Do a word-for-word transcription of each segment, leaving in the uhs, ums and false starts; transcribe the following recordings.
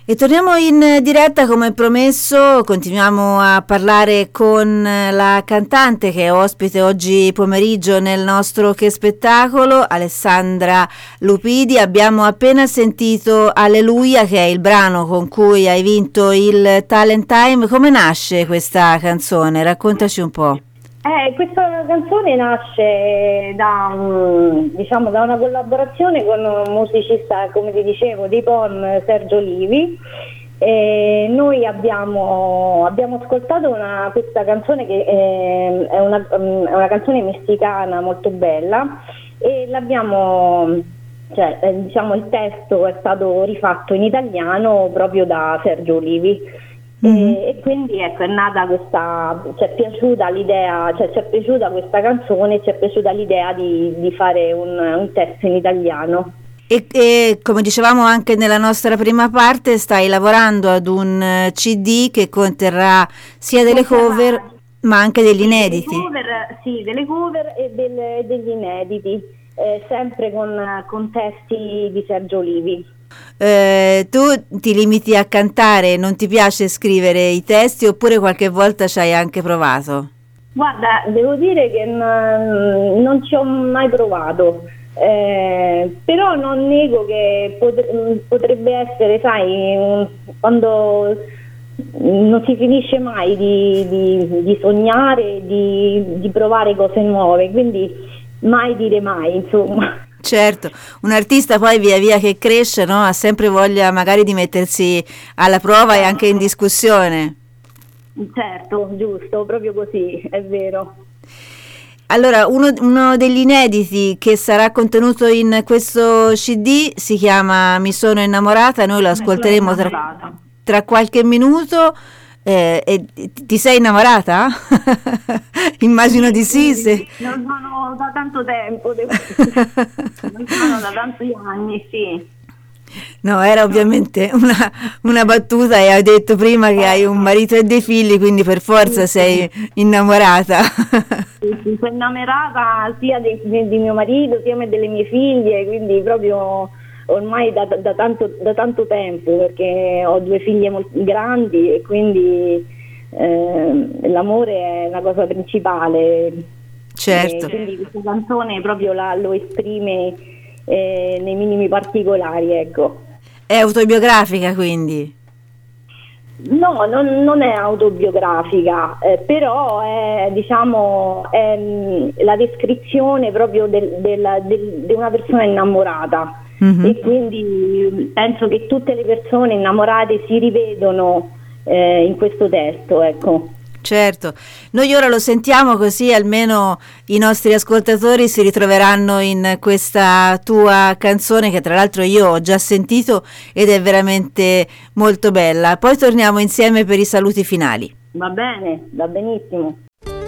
E torniamo in diretta come promesso, continuiamo a parlare con la cantante che è ospite oggi pomeriggio nel nostro Che Spettacolo, Alessandra Lupidi. Abbiamo appena sentito Alleluia, che è il brano con cui hai vinto il Talent Time. Come nasce questa canzone? Raccontaci un po'. Eh, questa canzone nasce da, um, diciamo, da una collaborazione con un musicista, come ti dicevo, di Pon, Sergio Livi. E noi abbiamo, abbiamo ascoltato una, questa canzone che è, è, una, è una canzone messicana molto bella e l'abbiamo, cioè, eh, diciamo, il testo è stato rifatto in italiano proprio da Sergio Livi. Mm-hmm. E, e quindi ecco è nata questa, ci è piaciuta l'idea, cioè ci è piaciuta questa canzone, ci è piaciuta l'idea di, di fare un, un testo in italiano. E, e come dicevamo anche nella nostra prima parte, stai lavorando ad un C D che conterrà sia delle cover ma anche degli inediti. Delle cover, sì, delle cover e del, degli inediti, eh, sempre con, con testi di Sergio Livi. Eh, tu ti limiti a cantare, non ti piace scrivere i testi oppure qualche volta ci hai anche provato? Guarda, devo dire che n- non ci ho mai provato, eh, però non nego che pot- potrebbe essere, sai, un- quando non si finisce mai di, di, di sognare, di, di provare cose nuove, quindi mai dire mai, insomma. Certo, un artista poi via via che cresce, no, ha sempre voglia magari di mettersi alla prova e anche in discussione. Certo, giusto, proprio così, è vero. Allora, uno, uno degli inediti che sarà contenuto in questo C D si chiama Mi sono innamorata, noi lo ascolteremo tra, tra qualche minuto. Eh, e ti sei innamorata? Immagino di sì. Se... Non sono da tanto tempo, devo dire. Non sono da tanti anni, sì. No, era ovviamente una, una battuta e hai detto prima che hai un marito e dei figli, quindi per forza sì, sei innamorata. Sì, sì, sono innamorata sia di, di mio marito sia delle mie figlie, quindi proprio... ormai da, da, tanto, da tanto tempo, perché ho due figlie molto grandi e quindi eh, l'amore è la cosa principale. Certo. E quindi questa canzone proprio la, lo esprime eh, nei minimi particolari, ecco. È autobiografica quindi? No, non, non è autobiografica, eh, però è, diciamo, è mh, la descrizione proprio del, del, del, di una persona innamorata. Mm-hmm. E quindi penso che tutte le persone innamorate si rivedono eh, in questo testo, ecco. Certo, noi ora lo sentiamo così almeno i nostri ascoltatori si ritroveranno in questa tua canzone che tra l'altro io ho già sentito ed è veramente molto bella. Poi torniamo insieme per i saluti finali. Va bene, va benissimo.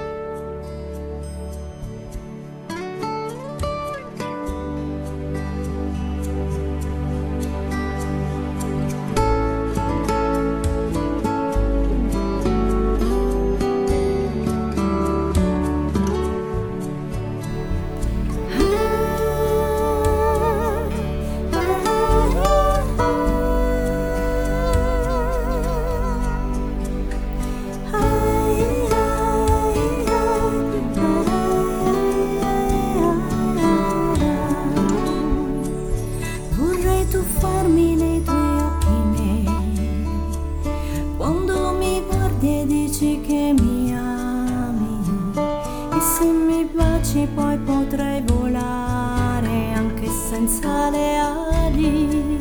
Poi potrei volare anche senza le ali.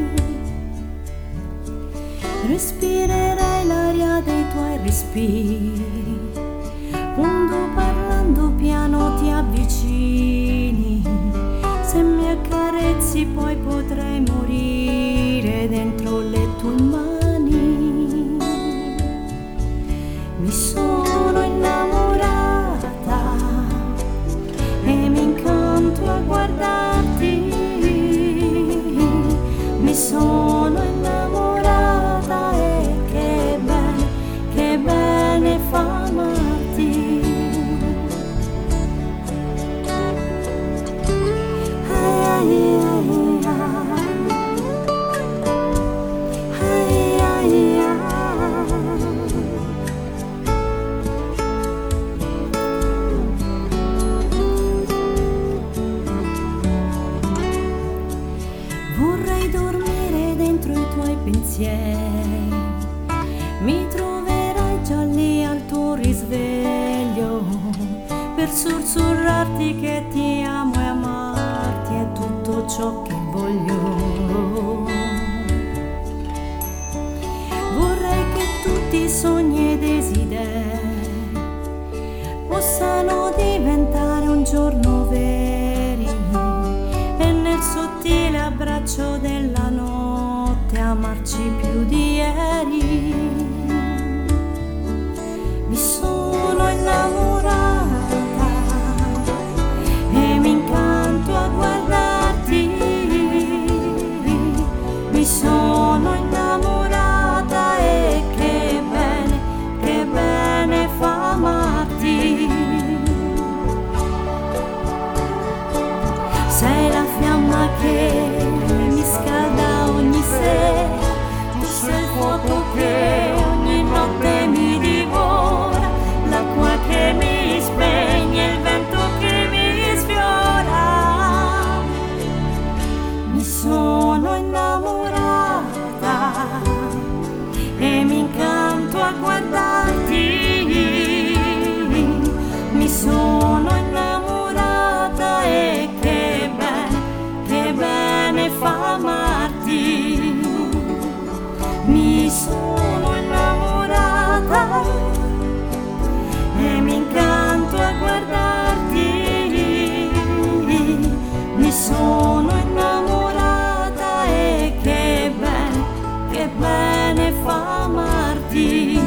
Respirerei l'aria dei tuoi respiri quando parlando piano ti avvicini. Se mi accarezzi poi potrei morire dentro le tue mani. Mi sono innamorata e mi incanto a guardarti. Mi sono innamorata e che bene, che bene fa amarti. Ai, ai, ai, ai. pensieri. Mi troverai già lì al tuo risveglio per sussurrarti che ti amo e amarti è tutto ciò che voglio. Vorrei che tutti i sogni e desideri possano diventare un giorno veri e nel sottile abbraccio della notte amarci più di ieri. Mi sono innamorata e mi incanto a guardarti. Mi sono innamorata e che bene, che bene fa amarti. Sei la fiamma che mi scalda ogni sera, tu sei il fuoco che ogni notte mi divora, l'acqua che mi spegne, il vento che mi sfiora. Mi sono innamorata e mi incanto a guardarti. Mi sono innamorata e che bene, che bene fa amarti. Mi sono innamorata e mi incanto a guardarti. Mi sono innamorata e che bene, che bene fa amarti.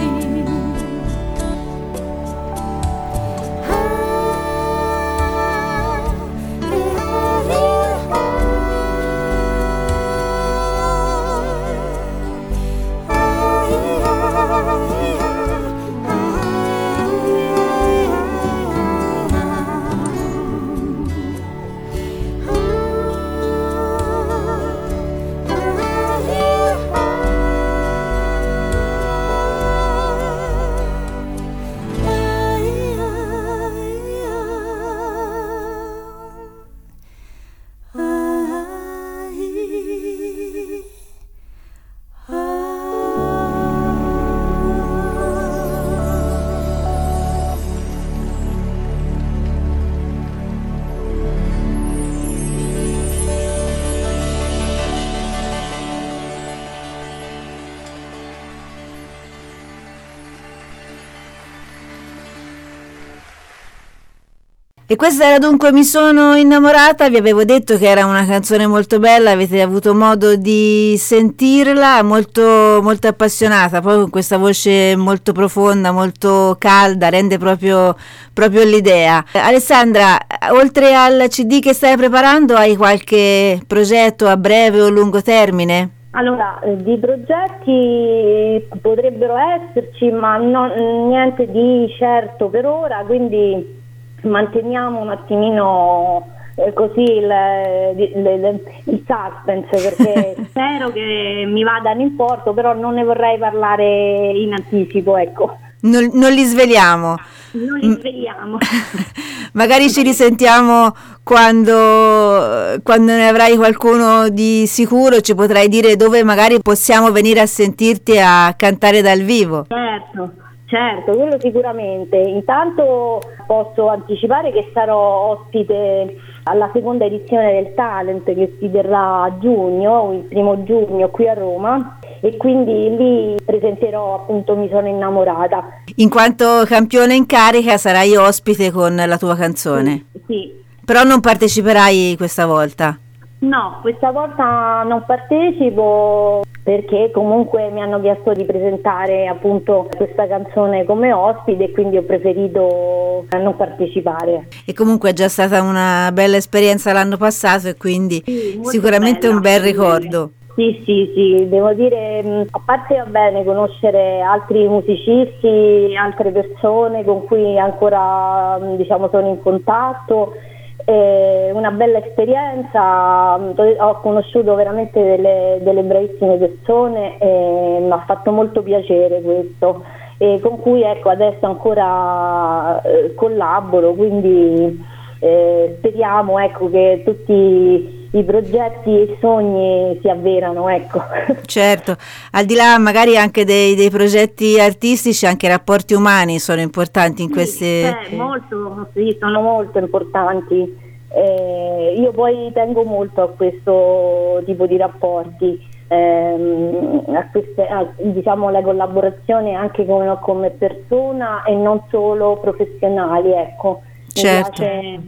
E questa era dunque Mi sono innamorata, vi avevo detto che era una canzone molto bella, avete avuto modo di sentirla, molto, molto appassionata, poi con questa voce molto profonda, molto calda, rende proprio, proprio l'idea. Alessandra, oltre al C D che stai preparando, hai qualche progetto a breve o lungo termine? Allora, eh, di progetti potrebbero esserci, ma non, niente di certo per ora, quindi manteniamo un attimino eh, così il, il, il, il suspense, perché spero che mi vadano in porto, però non ne vorrei parlare in anticipo, ecco. Non, non li sveliamo. Non li sveliamo. Magari ci risentiamo quando, quando ne avrai qualcuno di sicuro, ci potrai dire dove magari possiamo venire a sentirti a cantare dal vivo. Certo. Certo, quello sicuramente. Intanto posso anticipare che sarò ospite alla seconda edizione del Talent che si terrà a giugno, il primo giugno qui a Roma, e quindi lì presenterò appunto Mi sono innamorata. In quanto campione in carica sarai ospite con la tua canzone? Sì. sì. Però non parteciperai questa volta? No, questa volta non partecipo perché comunque mi hanno chiesto di presentare appunto questa canzone come ospite e quindi ho preferito non partecipare. E comunque è già stata una bella esperienza l'anno passato e quindi sì, sicuramente bella, un bel ricordo. Sì, sì, sì, devo dire, a parte va bene conoscere altri musicisti, altre persone con cui ancora diciamo sono in contatto. Eh, una bella esperienza, ho conosciuto veramente delle, delle bravissime persone e mi ha fatto molto piacere questo, e con cui ecco adesso ancora eh, collaboro, quindi eh, speriamo ecco che tutti i progetti e i sogni si avverano, ecco. Certo, al di là magari anche dei, dei progetti artistici, anche i rapporti umani sono importanti in Sì, queste... eh, molto, sì, sono molto importanti. Eh, io poi tengo molto a questo tipo di rapporti, ehm, a queste, a, diciamo, la collaborazione anche come, come persona e non solo professionali, ecco. Certo. Mi piace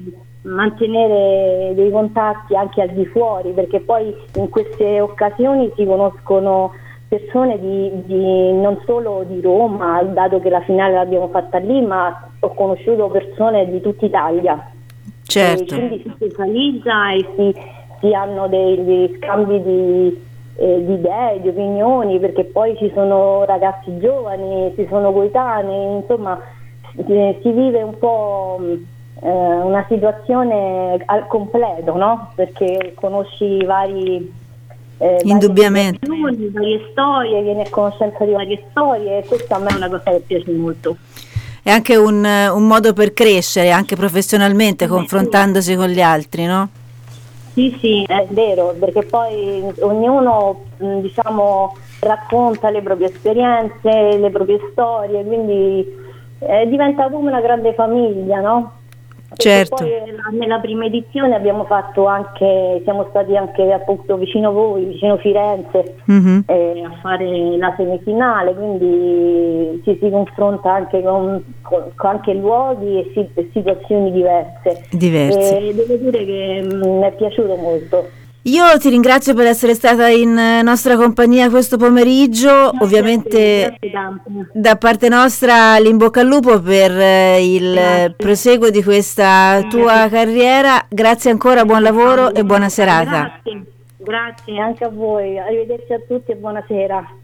mantenere dei contatti anche al di fuori, perché poi in queste occasioni si conoscono persone di, di non solo di Roma, dato che la finale l'abbiamo fatta lì, ma ho conosciuto persone di tutta Italia. Certo. E quindi si socializza e si, si hanno dei, dei scambi di, eh, di idee, di opinioni, perché poi ci sono ragazzi giovani, ci sono coetanei, insomma si, si vive un po' eh, una situazione al completo, no? Perché conosci vari eh, indubbiamente varie, varie storie, vieni a conoscenza di varie storie, e questa a me è una cosa che piace molto. è anche un, un modo per crescere anche professionalmente, confrontandosi con gli altri, no? Sì, sì, è vero, perché poi ognuno, diciamo, racconta le proprie esperienze, le proprie storie, quindi eh, diventa come una grande famiglia, no? Certo. Poi nella prima edizione abbiamo fatto anche, siamo stati anche appunto vicino a voi, vicino Firenze, mm-hmm. eh, a fare la semifinale, quindi ci si confronta anche con, con, con anche luoghi e, si, e situazioni diverse. Diverse. E devo dire che mi è piaciuto molto. Io ti ringrazio per essere stata in nostra compagnia questo pomeriggio, Grazie ovviamente te, grazie da parte nostra l'in bocca al lupo per il Grazie. proseguo di questa tua carriera, grazie ancora, buon lavoro e buona serata. Grazie, grazie anche a voi, arrivederci a tutti e buonasera.